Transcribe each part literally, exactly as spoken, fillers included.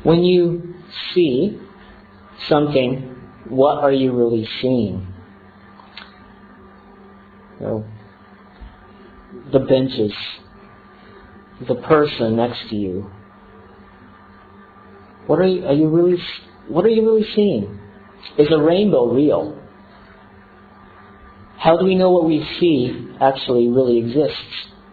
When you see something, what are you really seeing? You know, the benches, the person next to you. What are you, are you really, what are you really seeing? Is a rainbow real? How do we know what we see actually really exists?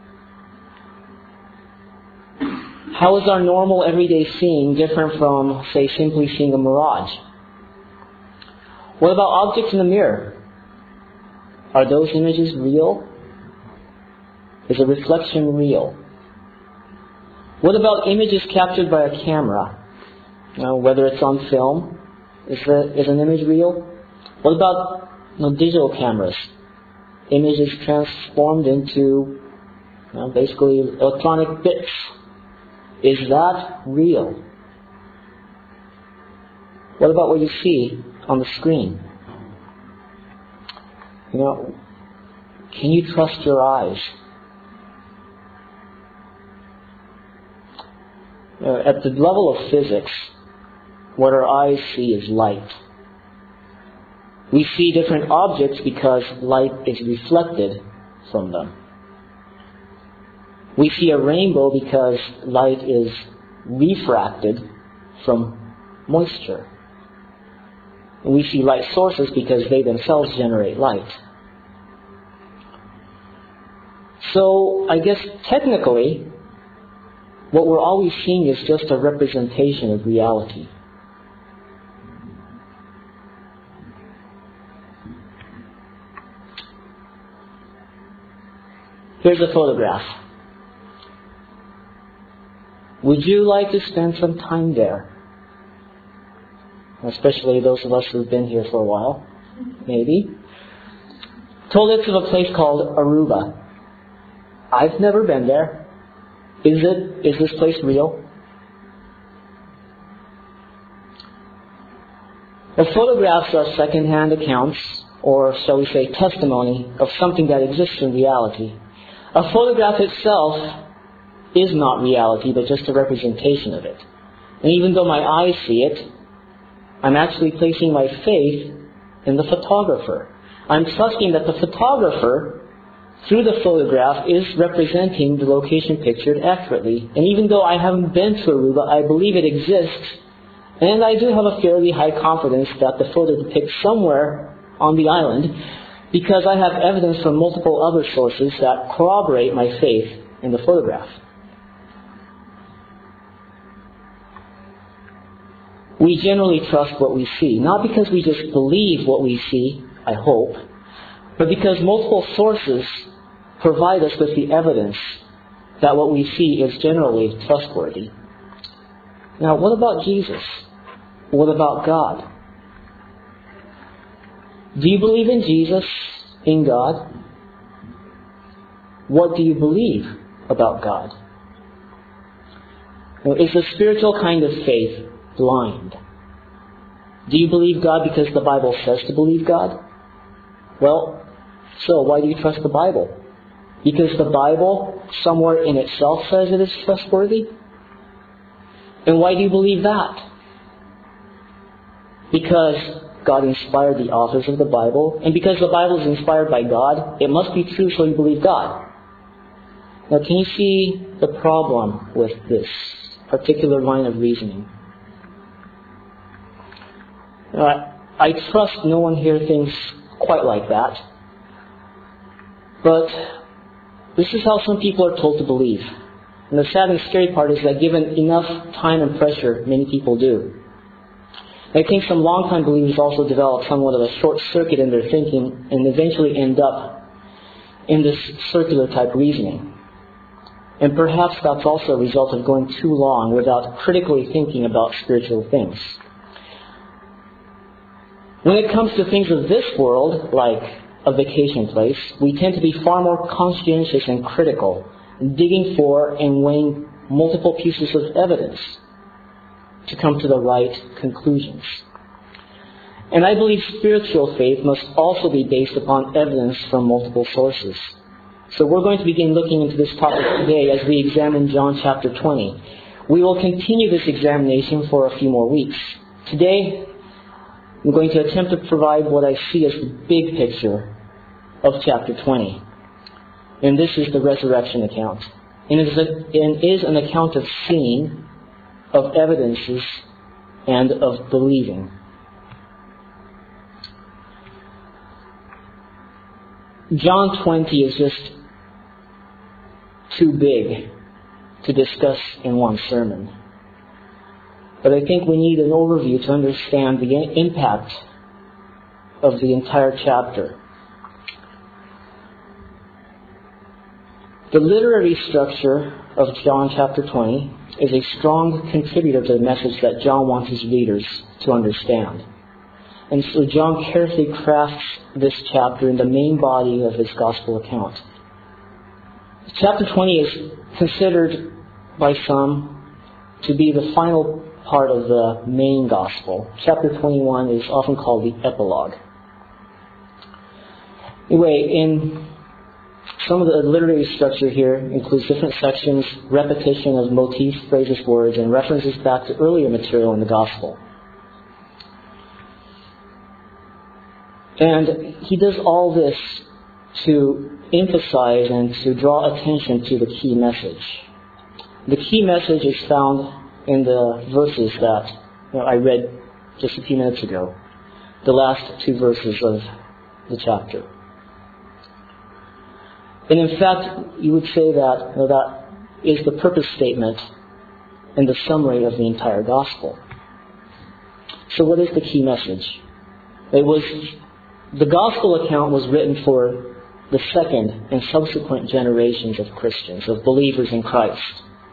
How is our normal everyday seeing different from, say, simply seeing a mirage? What about objects in the mirror? Are those images real? Is a reflection real? What about images captured by a camera? You know, whether it's on film, is, the, is an image real? What about you know, digital cameras? Images transformed into you know, basically electronic bits. Is that real? What about what you see on the screen? You know, can you trust your eyes? Uh, at the level of physics, what our eyes see is light. We see different objects because light is reflected from them. We see a rainbow because light is refracted from moisture. And we see light sources because they themselves generate light. So, I guess technically, what we're always seeing is just a representation of reality. Here's a photograph. Would you like to spend some time there? Especially those of us who've been here for a while. Maybe. Told us of a place called Aruba. I've never been there. Is it? Is this place real? The photographs are second-hand accounts, or shall we say testimony, of something that exists in reality. A photograph itself is not reality, but just a representation of it. And even though my eyes see it, I'm actually placing my faith in the photographer. I'm trusting that the photographer, through the photograph, is representing the location pictured accurately. And even though I haven't been to Aruba, I believe it exists. And I do have a fairly high confidence that the photo depicts somewhere on the island, because I have evidence from multiple other sources that corroborate my faith in the photograph. We generally trust what we see, not because we just believe what we see, I hope, but because multiple sources provide us with the evidence that what we see is generally trustworthy. Now, what about Jesus? What about God? Do you believe in Jesus, in God? What do you believe about God? Now, is the spiritual kind of faith blind? Do you believe God because the Bible says to believe God? Well, so why do you trust the Bible? Because the Bible, somewhere in itself, says it is trustworthy? And why do you believe that? Because God inspired the authors of the Bible, and because the Bible is inspired by God, it must be true, so you believe God. Now, can you see the problem with this particular line of reasoning? Now, I trust no one here thinks quite like that. But this is how some people are told to believe. And the sad and scary part is that given enough time and pressure, many people do. I think some long-time believers also develop somewhat of a short circuit in their thinking and eventually end up in this circular type reasoning. And perhaps that's also a result of going too long without critically thinking about spiritual things. When it comes to things of this world, like a vacation place, we tend to be far more conscientious and critical, digging for and weighing multiple pieces of evidence to come to the right conclusions. And I believe spiritual faith must also be based upon evidence from multiple sources. So we're going to begin looking into this topic today as we examine John chapter twenty, We will continue this examination for a few more weeks. Today, I'm going to attempt to provide what I see as the big picture of chapter twenty. And this is the resurrection account. And it is, a, and is an account of seeing, of evidences, and of believing. John twenty is just too big to discuss in one sermon. But I think we need an overview to understand the impact of the entire chapter. The literary structure of John chapter twenty is a strong contributor to the message that John wants his readers to understand. And so John carefully crafts this chapter in the main body of his gospel account. Chapter twenty is considered by some to be the final part of the main gospel. Chapter twenty-one is often called the epilogue. Anyway, in some of the literary structure here includes different sections, repetition of motifs, phrases, words, and references back to earlier material in the gospel. And he does all this to emphasize and to draw attention to the key message. The key message is found in the verses that you know, I read just a few minutes ago, the last two verses of the chapter. And in fact, you would say that you know, that is the purpose statement and the summary of the entire gospel. So what is the key message? It was the gospel account was written for the second and subsequent generations of Christians, of believers in Christ.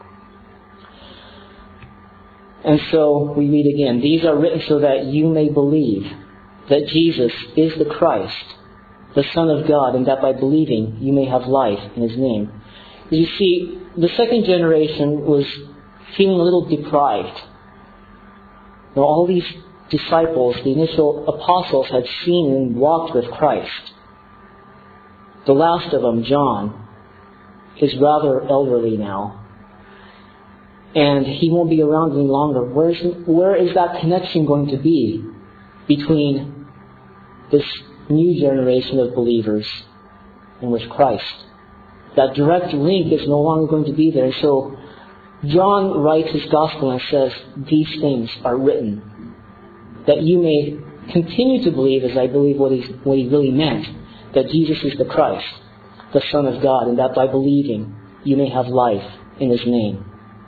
And so we read again, these are written so that you may believe that Jesus is the Christ, the Son of God, and that by believing you may have life in His name. You see, the second generation was feeling a little deprived. Now, all these disciples, the initial apostles, had seen and walked with Christ. The last of them, John, is rather elderly now. And he won't be around any longer. Where is, where is that connection going to be between this new generation of believers and with Christ? That direct link is no longer going to be there. So John writes his gospel and says, these things are written that you may continue to believe, as I believe what, he's, what he really meant, that Jesus is the Christ, the Son of God, and that by believing you may have life in His name.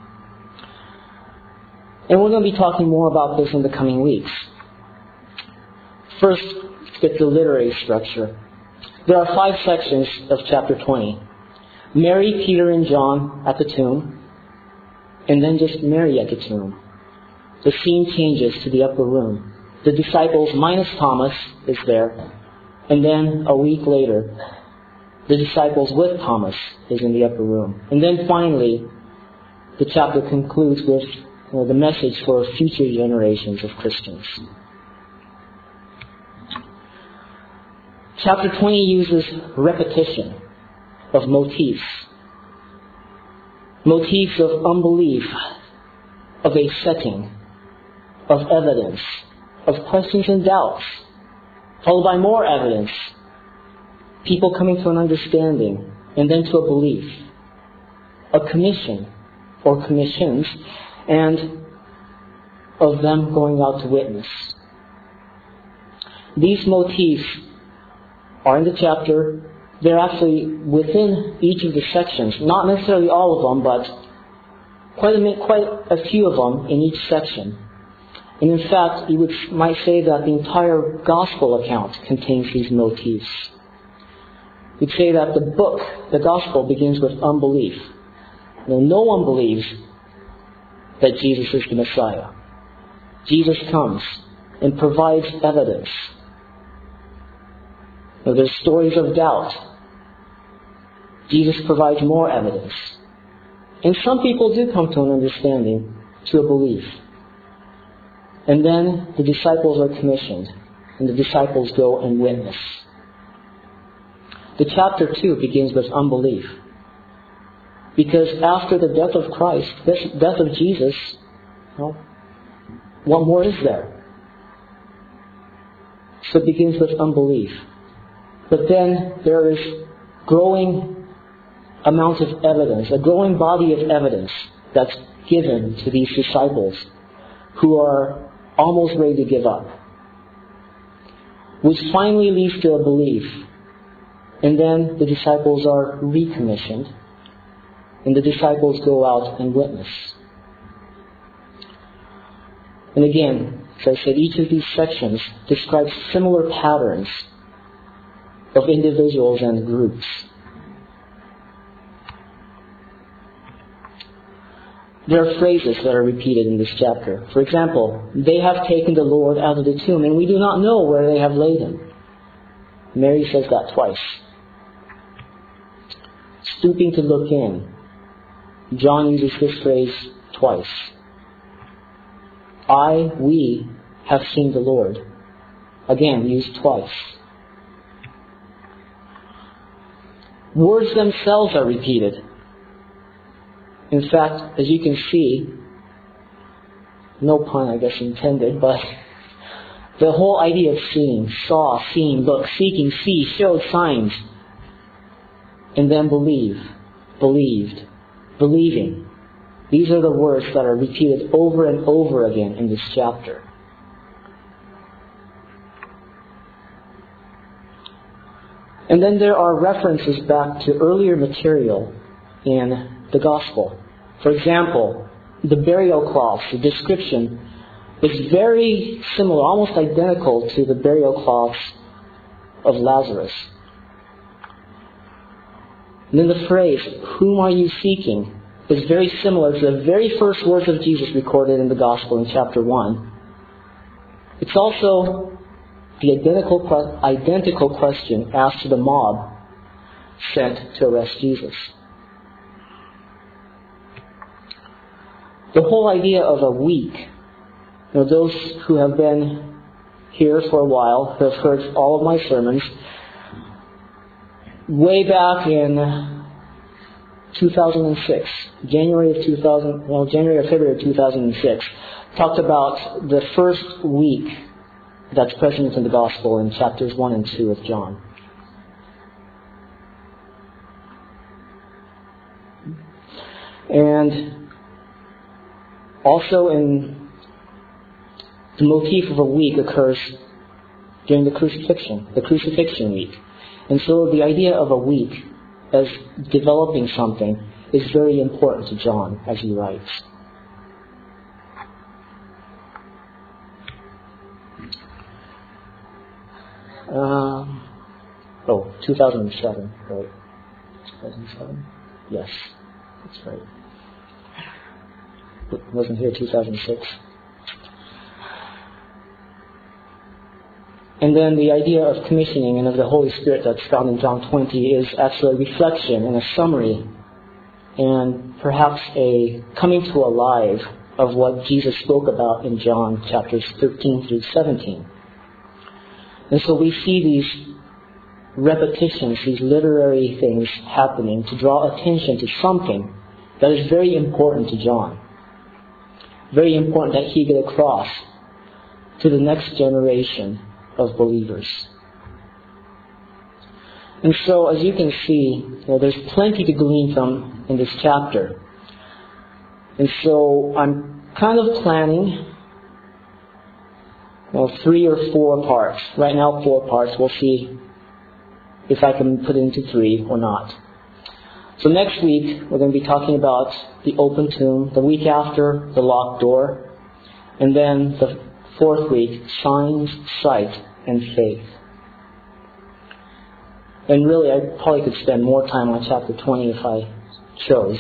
And we're going to be talking more about this in the coming weeks. First, let's get the literary structure. There are five sections of chapter twenty. Mary, Peter, and John at the tomb, and then just Mary at the tomb. The scene changes to the upper room. The disciples, minus Thomas, is there. And then a week later, the disciples with Thomas is in the upper room. And then finally, the chapter concludes with you know, the message for future generations of Christians. Chapter twenty uses repetition of motifs. Motifs of unbelief, of a setting, of evidence, of questions and doubts, followed by more evidence, people coming to an understanding, and then to a belief, a commission or commissions, and of them going out to witness. These motifs are in the chapter. They're actually within each of the sections, not necessarily all of them, but quite a, quite a few of them in each section. And in fact, you would, might say that the entire gospel account contains these motifs. You'd say that the book, the gospel, begins with unbelief. Now, no one believes that Jesus is the Messiah. Jesus comes and provides evidence. Now, there's stories of doubt. Jesus provides more evidence. And some people do come to an understanding, to a belief. And then the disciples are commissioned, and the disciples go and witness. The chapter two begins with unbelief. Because after the death of Christ, this death of Jesus, well, what more is there? So it begins with unbelief. But then there is growing amount of evidence, a growing body of evidence that's given to these disciples who are almost ready to give up, which finally leads to a belief. And then the disciples are recommissioned, and the disciples go out and witness. And again, as I said, each of these sections describes similar patterns of individuals and groups. There are phrases that are repeated in this chapter. For example, they have taken the Lord out of the tomb, and we do not know where they have laid him. Mary says that twice. Stooping to look in. John uses this phrase twice. I, we, have seen the Lord. Again, used twice. Words themselves are repeated. In fact, as you can see, no pun I guess intended, but the whole idea of seeing, saw, seen, look, seeking, see, showed signs, and then believe, believed, believing. These are the words that are repeated over and over again in this chapter. And then there are references back to earlier material in the Gospel. For example, the burial cloths, the description, is very similar, almost identical to the burial cloths of Lazarus. And then the phrase, whom are you seeking, is very similar to the very first words of Jesus recorded in the Gospel in chapter one. It's also the identical, identical question asked to the mob sent to arrest Jesus. The whole idea of a week, you know, those who have been here for a while, who have heard all of my sermons, way back in two thousand six, January of two thousand, well, January or February of two thousand six, talked about the first week that's present in the Gospel in chapters one and two of John. And also in the motif of a week occurs during the crucifixion, the crucifixion week. And so the idea of a week as developing something is very important to John as he writes. Um, oh, two thousand seven, right? two thousand seven? Yes, that's right. Wasn't here two thousand six. And then the idea of commissioning and of the Holy Spirit that's found in John twenty is actually a reflection and a summary and perhaps a coming to alive of what Jesus spoke about in John chapters thirteen through seventeen. And so we see these repetitions, these literary things happening to draw attention to something that is very important to John. Very important that he get across to the next generation of believers. And so, as you can see, you know, there's plenty to glean from in this chapter. And so, I'm kind of planning well, three or four parts. Right now, four parts. We'll see if I can put it into three or not. So next week, we're going to be talking about the open tomb. The week after, the locked door. And then the fourth week, signs, sight, and faith. And really, I probably could spend more time on chapter twenty if I chose.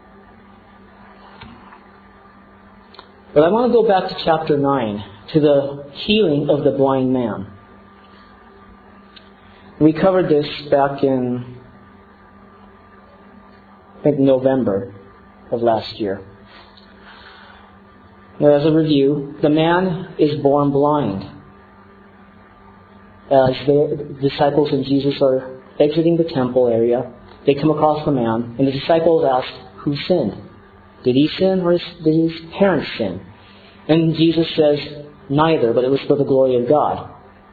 But I want to go back to chapter nine, to the healing of the blind man. We covered this back in, I think, November of last year. Now, as a review, the man is born blind. As the disciples and Jesus are exiting the temple area, they come across the man, and the disciples ask, who sinned? Did he sin or did his parents sin? And Jesus says, neither, but it was for the glory of God.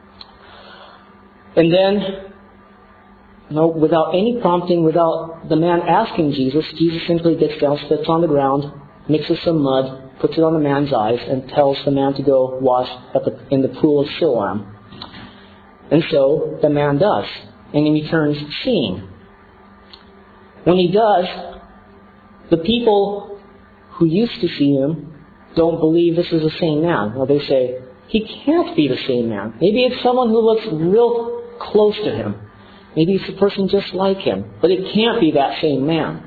And then, you know, without any prompting, without the man asking Jesus, Jesus simply gets down, spits on the ground, mixes some mud, puts it on the man's eyes, and tells the man to go wash at the, in the pool of Siloam. And so the man does, and he returns seeing. When he does, the people who used to see him don't believe this is the same man. Well, they say, he can't be the same man. Maybe it's someone who looks real close to him. Maybe it's a person just like him. But it can't be that same man.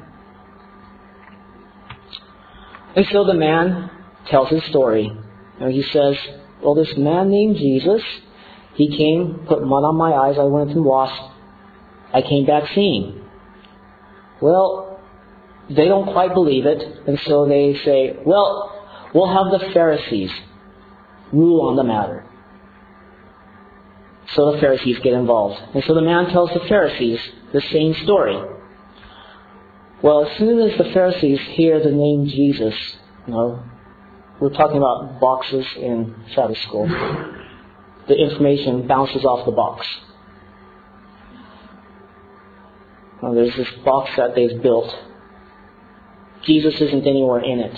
And so the man tells his story. And he says, well, this man named Jesus, he came, put mud on my eyes, I went and washed. I came back seeing. Well, they don't quite believe it. And so they say, well, we'll have the Pharisees rule on the matter. So the Pharisees get involved. And so the man tells the Pharisees the same story. Well, as soon as the Pharisees hear the name Jesus, you know, we're talking about boxes in Sabbath school. The information bounces off the box. Well, there's this box that they've built. Jesus isn't anywhere in it.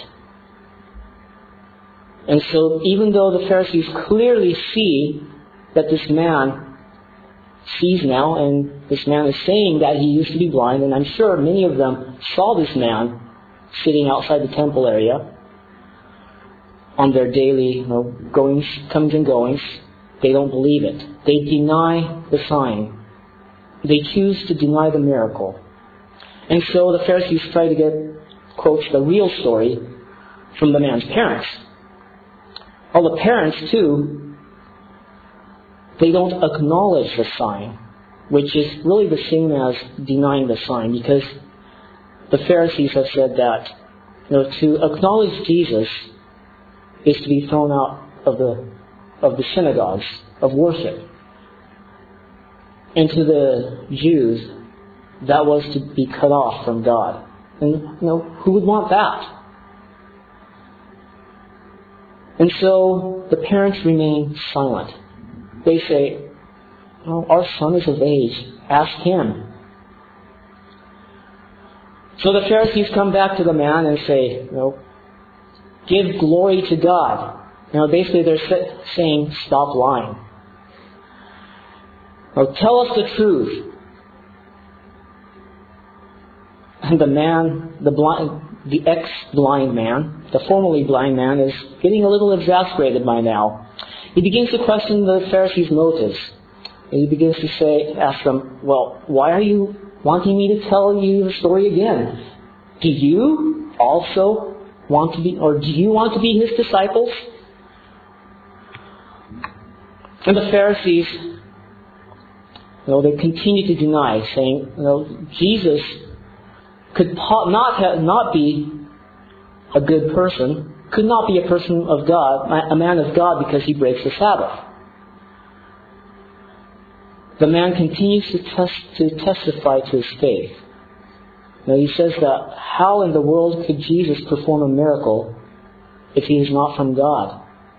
And so even though the Pharisees clearly see that this man sees now, and this man is saying that he used to be blind, and I'm sure many of them saw this man sitting outside the temple area on their daily, you know, goings, comings and goings, they don't believe it. They deny the sign. They choose to deny the miracle. And so the Pharisees try to get, quotes, the real story from the man's parents. Well, the parents, too, they don't acknowledge the sign, which is really the same as denying the sign, because the Pharisees have said that, you know, to acknowledge Jesus is to be thrown out of the of the synagogues of worship. And to the Jews, that was to be cut off from God. And, you know, who would want that? And so the parents remain silent. They say, well, our son is of age. Ask him. So the Pharisees come back to the man and say, you know, give glory to God. You know, basically they're saying, stop lying. Now, tell us the truth. And the man, the blind, the ex-blind man, the formerly blind man, is getting a little exasperated by now. He begins to question the Pharisees' motives. And he begins to say, ask them, well, why are you wanting me to tell you the story again? Do you also want to be, or do you want to be his disciples? And the Pharisees, you know, they continue to deny, saying, you know, Jesus could not have, not be a good person, could not be a person of God, a man of God, because he breaks the Sabbath. The man continues to, test, to testify to his faith. Now he says that how in the world could Jesus perform a miracle if he is not from God?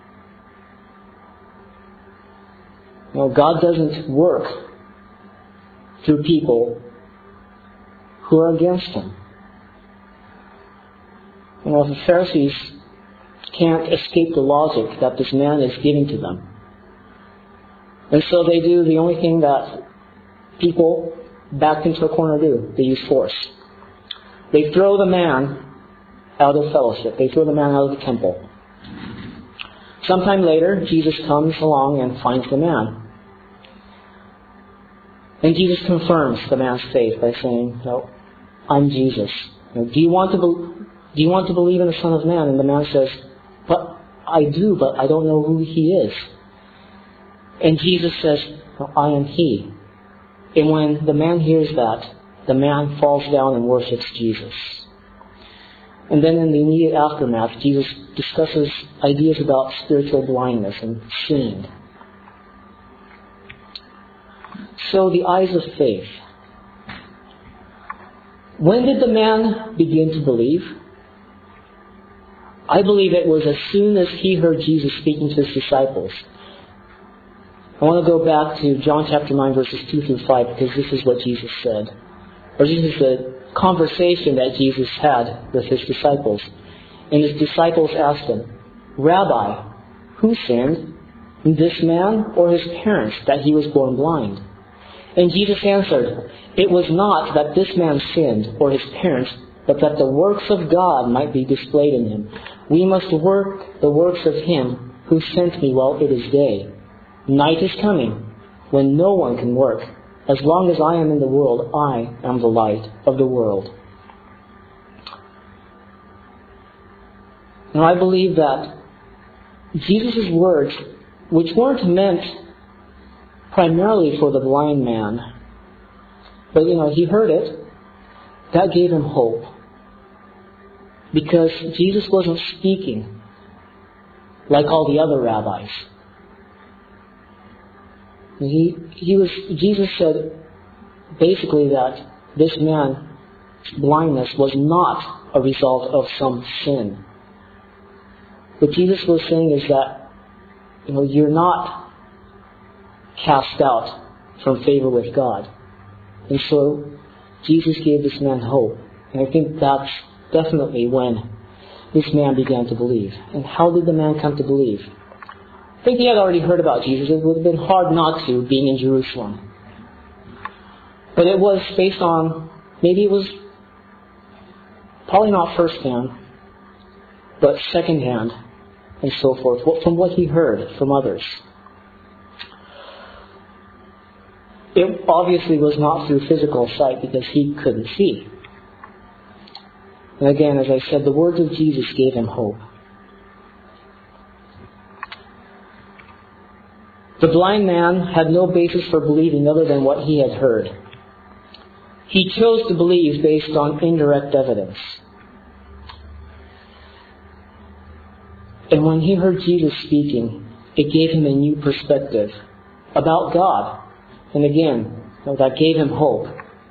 Now God doesn't work through people who are against him. You know, the Pharisees can't escape the logic that this man is giving to them. And so they do the only thing that people backed into a corner do. They use force. They throw the man out of fellowship. They throw the man out of the temple. Sometime later, Jesus comes along and finds the man. And Jesus confirms the man's faith by saying, no, I'm Jesus. You know, do you want to be- do you want to believe in the Son of Man? And the man says, but I do, but I don't know who he is. And Jesus says, no, I am he. And when the man hears that, the man falls down and worships Jesus. And then in the immediate aftermath, Jesus discusses ideas about spiritual blindness and seeing. So the eyes of faith. When did the man begin to believe? I believe it was as soon as he heard Jesus speaking to his disciples. I want to go back to John chapter nine, verses two through five, because this is what Jesus said. Or this is the conversation that Jesus had with his disciples. And his disciples asked him, Rabbi, who sinned, this man or his parents, that he was born blind? And Jesus answered, It was not that this man sinned or his parents, but that the works of God might be displayed in him. We must work the works of him who sent me while it is day. Night is coming, when no one can work. As long as I am in the world, I am the light of the world. Now I believe that Jesus' words, which weren't meant primarily for the blind man, but you know, he heard it, that gave him hope. Because Jesus wasn't speaking like all the other rabbis. He, he was, Jesus said basically that this man's blindness was not a result of some sin. What Jesus was saying is that, you know, you're not cast out from favor with God. And so Jesus gave this man hope. And I think that's definitely when this man began to believe. And how did the man come to believe? I think he had already heard about Jesus. It would have been hard not to, being in Jerusalem. But it was based on, maybe it was probably not firsthand, but secondhand, and so forth, from what he heard from others. It obviously was not through physical sight, because he couldn't see. And again, as I said, the words of Jesus gave him hope. The blind man had no basis for believing other than what he had heard. He chose to believe based on indirect evidence. And when he heard Jesus speaking, it gave him a new perspective about God. And again, that gave him hope.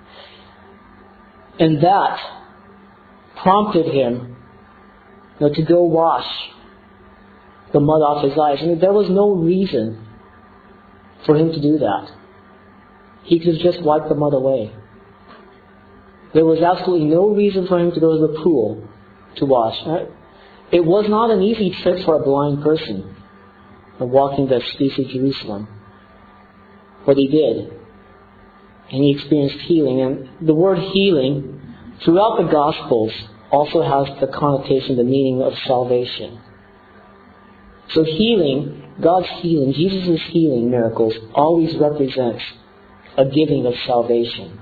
And that prompted him, you know, to go wash the mud off his eyes. I mean, there was no reason for him to do that. He could just wipe the mud away. There was absolutely no reason for him to go to the pool to wash. It was not an easy trip for a blind person, walking the streets of Jerusalem. But he did. And he experienced healing. And the word healing, throughout the Gospels, also has the connotation, the meaning of salvation. So healing, God's healing, Jesus' healing miracles, always represents a giving of salvation.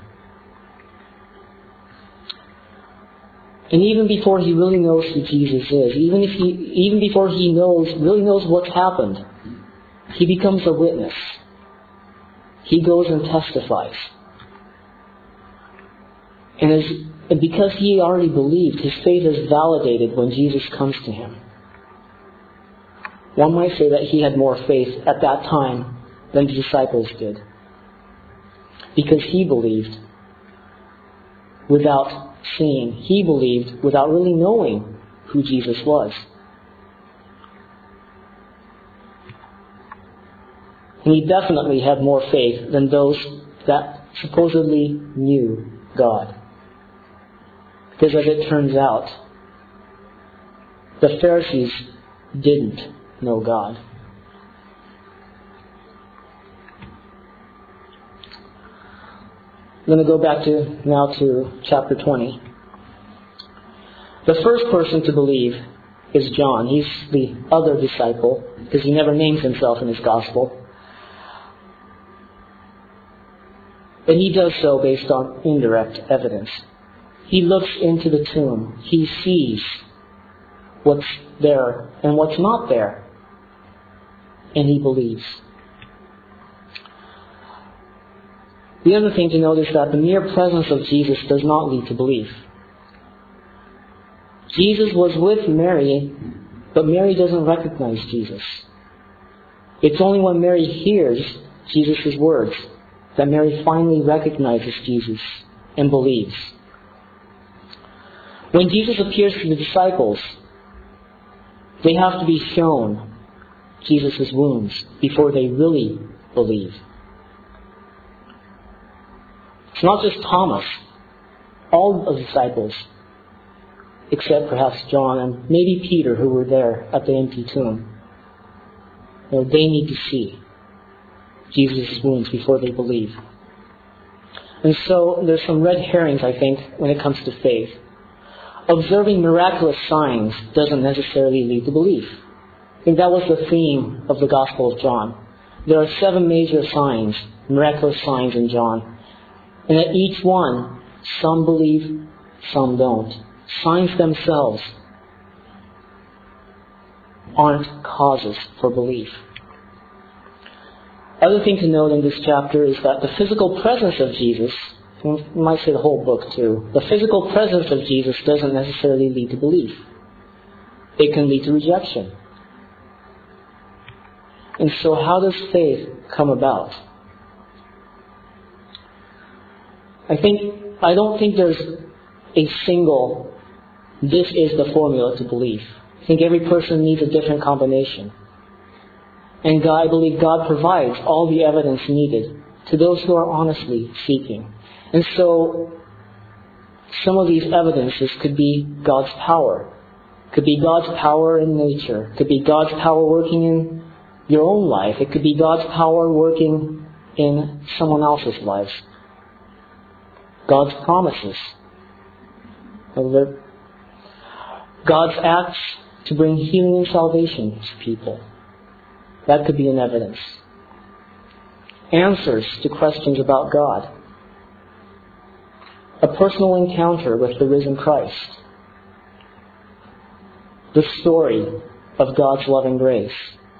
And even before he really knows who Jesus is, even if he, even before he knows, really knows what's happened, he becomes a witness. He goes and testifies. And, as, and because he already believed, his faith is validated when Jesus comes to him. One might say that he had more faith at that time than the disciples did. Because he believed without seeing. He believed without really knowing who Jesus was. And he definitely had more faith than those that supposedly knew God. Because as it turns out, the Pharisees didn't know God. I'm going to go back to now to chapter twenty. The first person to believe is John. He's the other disciple, because he never names himself in his gospel. And he does so based on indirect evidence. He looks into the tomb. He sees what's there and what's not there. And he believes. The other thing to note is that the mere presence of Jesus does not lead to belief. Jesus was with Mary, but Mary doesn't recognize Jesus. It's only when Mary hears Jesus' words that Mary finally recognizes Jesus and believes. When Jesus appears to the disciples, they have to be shown Jesus' wounds before they really believe. It's not just Thomas. All of the disciples, except perhaps John and maybe Peter, who were there at the empty tomb, you know, they need to see Jesus' wounds before they believe. And so there's some red herrings, I think, when it comes to faith. Observing miraculous signs doesn't necessarily lead to belief. I think that was the theme of the Gospel of John. There are seven major signs, miraculous signs in John. And at each one, some believe, some don't. Signs themselves aren't causes for belief. Other thing to note in this chapter is that the physical presence of Jesus, you might say the whole book too, the physical presence of Jesus doesn't necessarily lead to belief. It can lead to rejection. And so how does faith come about? I think, I don't think there's a single, this is the formula to belief. I think every person needs a different combination. And God, I believe God provides all the evidence needed to those who are honestly seeking. And so, some of these evidences could be God's power. Could be God's power in nature. Could be God's power working in your own life. It could be God's power working in someone else's life. God's promises. God's acts to bring healing and salvation to people. That could be an evidence. Answers to questions about God. A personal encounter with the risen Christ. The story of God's loving grace.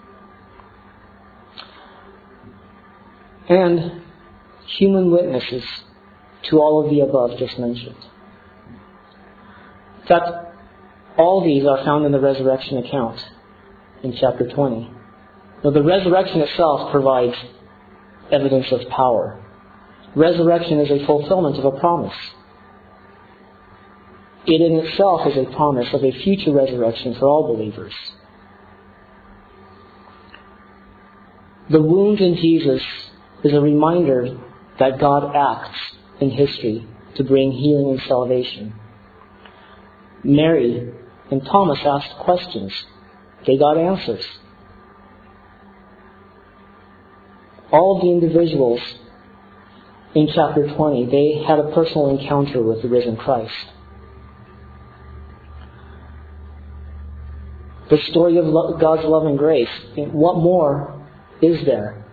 And human witnesses to all of the above just mentioned. In fact, all these are found in the resurrection account in chapter twenty. Now, the resurrection itself provides evidence of power. Resurrection is a fulfillment of a promise. It in itself is a promise of a future resurrection for all believers. The wound in Jesus is a reminder that God acts in history to bring healing and salvation. Mary and Thomas asked questions. They got answers. All of the individuals in chapter twenty, they had a personal encounter with the risen Christ. The story of God's love and grace, what more is there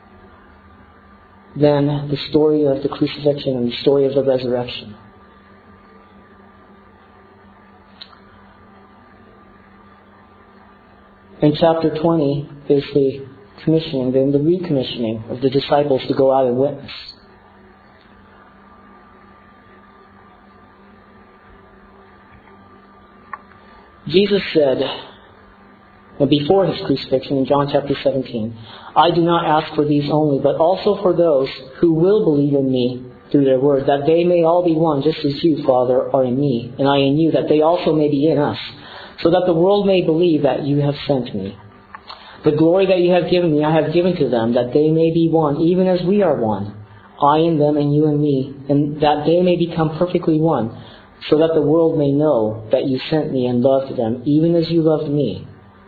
than the story of the crucifixion and the story of the resurrection? And chapter twenty is the commissioning, then the recommissioning of the disciples to go out and witness. Jesus said, before his crucifixion in John chapter seventeen, I do not ask for these only, but also for those who will believe in me through their word, that they may all be one, just as you, Father, are in me, and I in you, that they also may be in us, so that the world may believe that you have sent me. The glory that you have given me, I have given to them, that they may be one, even as we are one, I in them and you in me, and that they may become perfectly one, so that the world may know that you sent me and loved them, even as you loved me.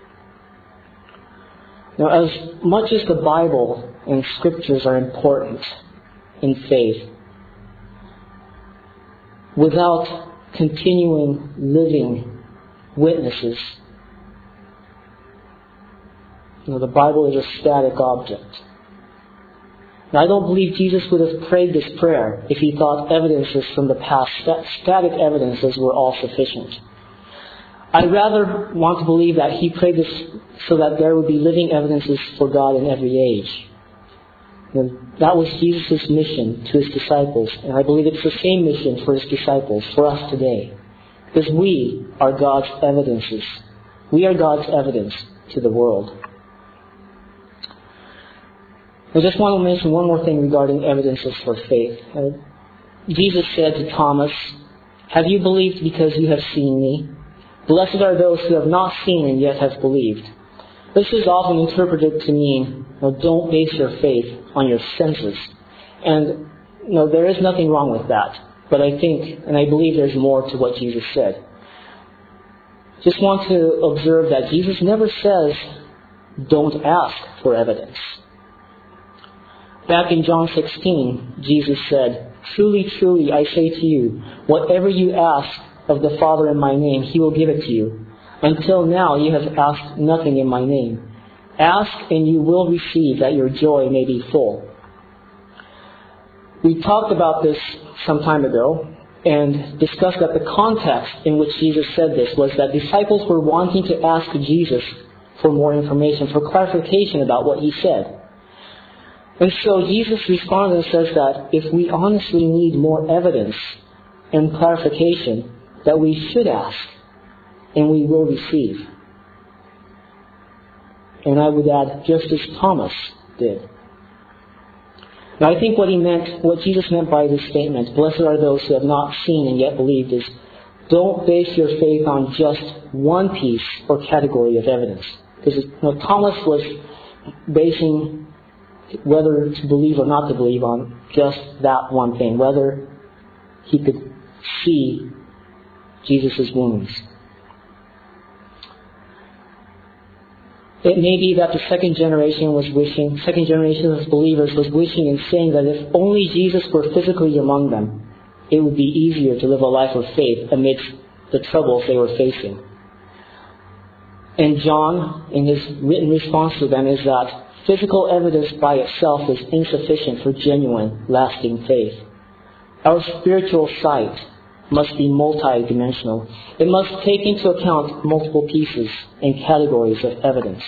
Now, as much as the Bible and Scriptures are important in faith, without continuing living witnesses, you know, the Bible is a static object. Now, I don't believe Jesus would have prayed this prayer if he thought evidences from the past, stat- static evidences, were all sufficient. I rather want to believe that he prayed this so that there would be living evidences for God in every age. And that was Jesus' mission to his disciples, and I believe it's the same mission for his disciples, for us today. Because we are God's evidences. We are God's evidence to the world. I just want to mention one more thing regarding evidences for faith. Uh, Jesus said to Thomas, Have you believed because you have seen me? Blessed are those who have not seen and yet have believed. This is often interpreted to mean, you know, don't base your faith on your senses. And you know, there is nothing wrong with that. But I think, and I believe there's more to what Jesus said. Just want to observe that Jesus never says, don't ask for evidence. Back in John sixteen, Jesus said, truly, truly, I say to you, whatever you ask of the Father in my name, He will give it to you. Until now you have asked nothing in my name. Ask and you will receive, that your joy may be full. We talked about this some time ago and discussed that the context in which Jesus said this was that disciples were wanting to ask Jesus for more information, for clarification about what He said. And so Jesus responded and says that if we honestly need more evidence and clarification, that we should ask and we will receive. And I would add, just as Thomas did. Now I think what he meant, what Jesus meant by this statement, blessed are those who have not seen and yet believed, is don't base your faith on just one piece or category of evidence. Because you know, Thomas was basing whether to believe or not to believe on just that one thing, whether he could see Jesus' wounds. It may be that the second generation was wishing, second generation of believers was wishing and saying that if only Jesus were physically among them, it would be easier to live a life of faith amidst the troubles they were facing. And John, in his written response to them, is that physical evidence by itself is insufficient for genuine, lasting faith. Our spiritual sight must be multi-dimensional. It must take into account multiple pieces and categories of evidence.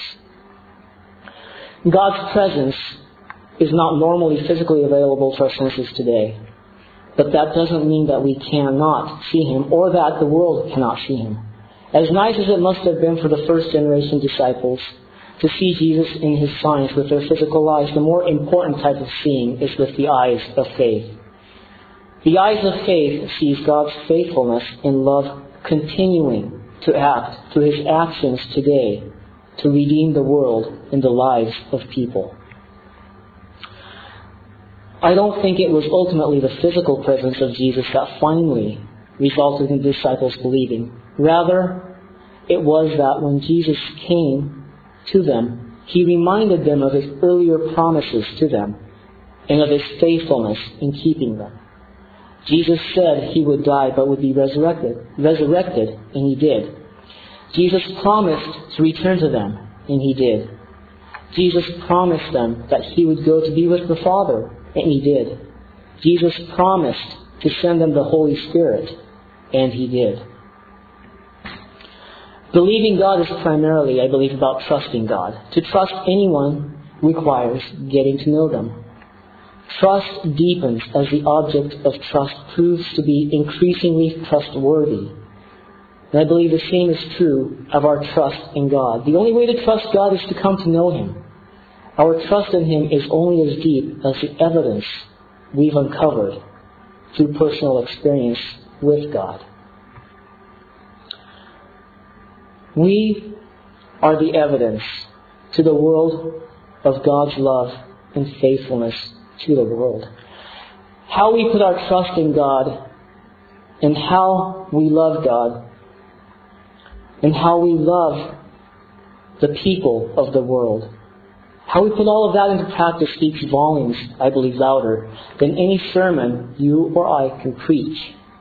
God's presence is not normally physically available to our senses today. But that doesn't mean that we cannot see Him or that the world cannot see Him. As nice as it must have been for the first generation disciples to see Jesus in His signs with their physical eyes, the more important type of seeing is with the eyes of faith. The eyes of faith sees God's faithfulness and love continuing to act through His actions today to redeem the world and the lives of people. I don't think it was ultimately the physical presence of Jesus that finally resulted in the disciples believing. Rather, it was that when Jesus came to them, He reminded them of His earlier promises to them and of His faithfulness in keeping them. Jesus said He would die but would be resurrected, resurrected, and He did. Jesus promised to return to them, and He did. Jesus promised them that He would go to be with the Father, and He did. Jesus promised to send them the Holy Spirit, and He did. Believing God is primarily, I believe, about trusting God. To trust anyone requires getting to know them. Trust deepens as the object of trust proves to be increasingly trustworthy. And I believe the same is true of our trust in God. The only way to trust God is to come to know Him. Our trust in Him is only as deep as the evidence we've uncovered through personal experience with God. We are the evidence to the world of God's love and faithfulness to the world. How we put our trust in God and how we love God and how we love the people of the world. How we put all of that into practice speaks volumes, I believe, louder than any sermon you or I can preach.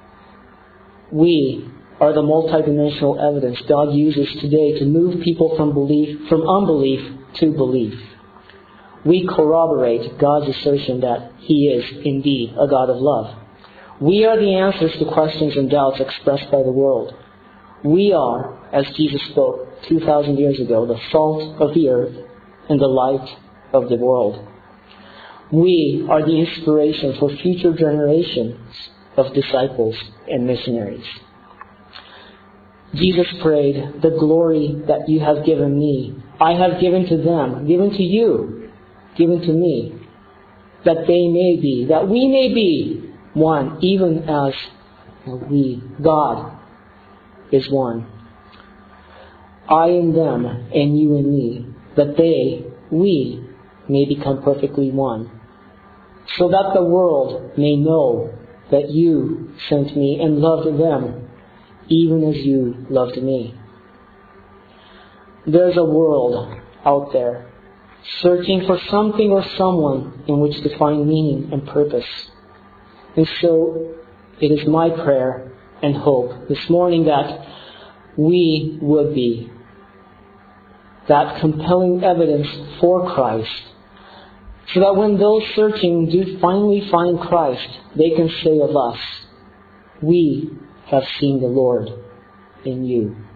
We are the multidimensional evidence God uses today to move people from belief, from unbelief to belief. We corroborate God's assertion that He is indeed a God of love. We are the answers to questions and doubts expressed by the world. We are, as Jesus spoke two thousand years ago, the salt of the earth and the light of the world. We are the inspiration for future generations of disciples and missionaries. Jesus prayed, the glory that you have given me, I have given to them, given to you, given to me, that they may be, that we may be one, even as We, God, is one. I in them, and you in me, that they, we, may become perfectly one, so that the world may know that you sent me and loved them, even as you loved me. There's a world out there, searching for something or someone in which to find meaning and purpose. And so, it is my prayer and hope this morning that we would be that compelling evidence for Christ, so that when those searching do finally find Christ, they can say of us, we have seen the Lord in you.